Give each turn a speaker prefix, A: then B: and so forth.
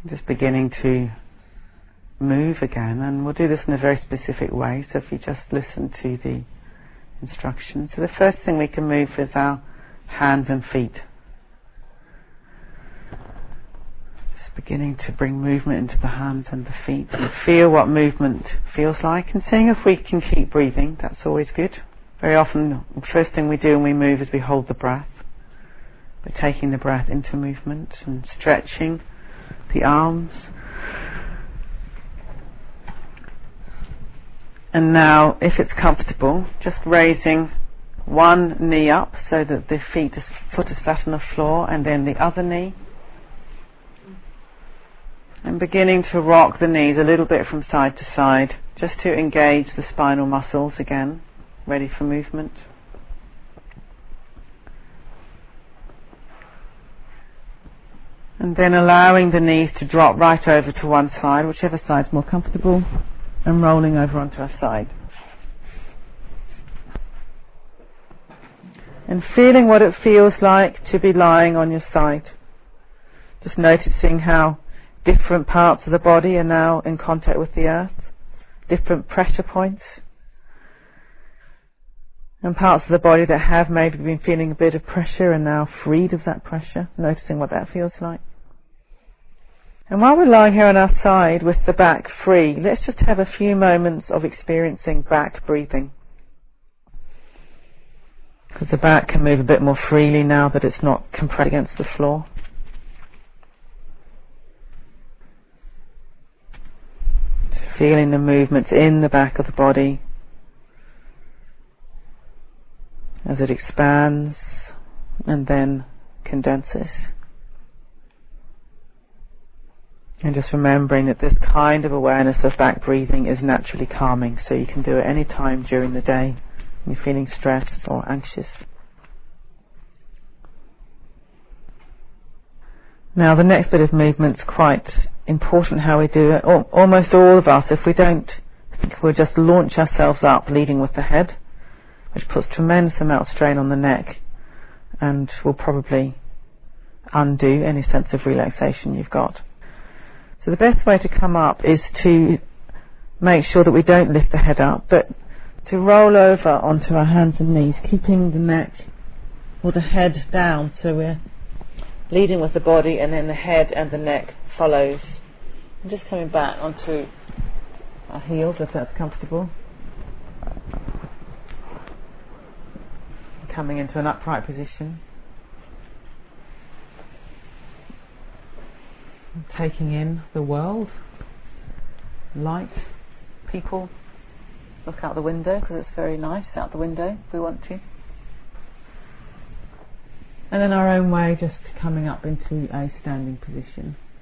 A: Just beginning to move again, and we'll do this in a very specific way, so if you just listen to the instructions. So the first thing we can move is our hands and feet. Just beginning to bring movement into the hands and the feet, and feel what movement feels like, and seeing if we can keep breathing. That's always good. Very often the first thing we do when we move is we hold the breath. We're taking the breath into movement and stretching the arms. And now, if it's comfortable, just raising one knee up so that the foot is flat on the floor, and then the other knee. And beginning to rock the knees a little bit from side to side, just to engage the spinal muscles again, ready for movement. And then allowing the knees to drop right over to one side, whichever side's more comfortable, and rolling over onto our side. And feeling what it feels like to be lying on your side. Just noticing how different parts of the body are now in contact with the earth, different pressure points, and parts of the body that have maybe been feeling a bit of pressure are now freed of that pressure, noticing what that feels like. And while we're lying here on our side with the back free, let's just have a few moments of experiencing back breathing. Because the back can move a bit more freely now that it's not compressed against the floor. Feeling the movements in the back of the body as it expands and then condenses. And just remembering that this kind of awareness of back breathing is naturally calming, so you can do it any time during the day when you're feeling stressed or anxious. Now the next bit of movement's quite important how we do it. Almost all of us, if we don't think, we'll just launch ourselves up leading with the head, which puts tremendous amount of strain on the neck and will probably undo any sense of relaxation you've got. So the best way to come up is to make sure that we don't lift the head up, but to roll over onto our hands and knees, keeping the neck or the head down, so we're leading with the body and then the head and the neck follows. And just coming back onto our heels if that's comfortable. Coming into an upright position. Taking in the world, light, people. Look out the window because it's very nice out the window if we want to. And in our own way, just coming up into a standing position.